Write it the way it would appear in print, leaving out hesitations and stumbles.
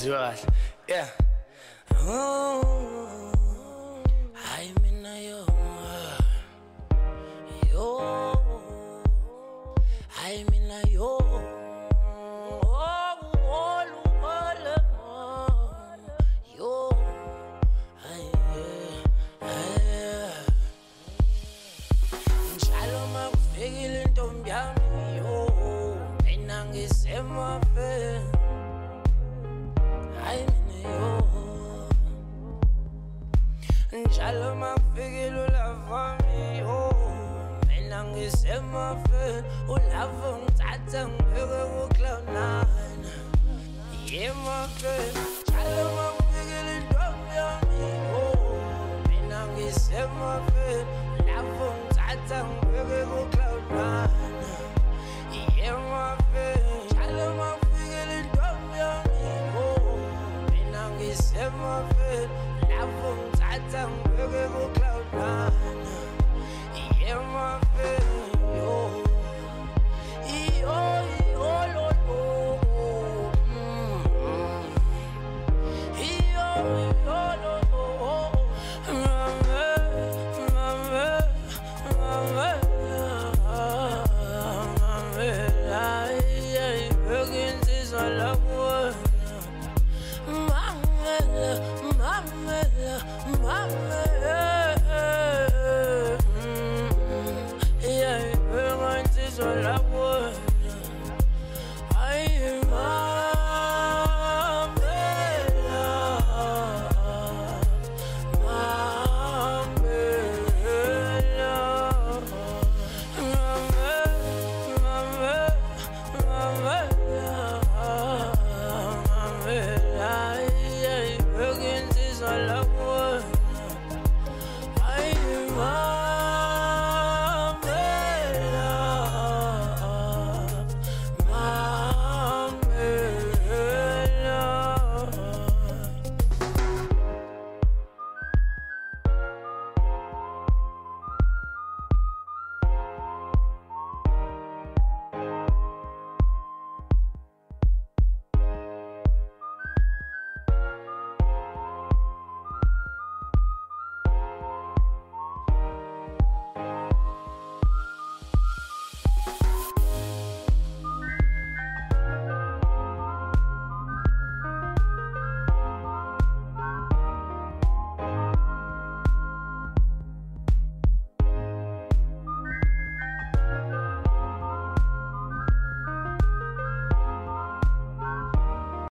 Yeah. Hayi mina yo. Hayi mina yo. Yo. Njalo makufikile intombi yami yo. Mina ngisemafeni. Hayi mina yo. Njalo makufikile ulava mi yo. Mina ngisemafeni. Ulava ngithatha ngibeke ku-Cloud9. Yeah mafeni. Njalo makufikile intombi yami yo. Mina ngisemafeni. Ulava ngithatha ngibeke ku-Cloud9. Yeah mafeni. Njalo makufikile intombi yami yo. Mina ngisemafeni.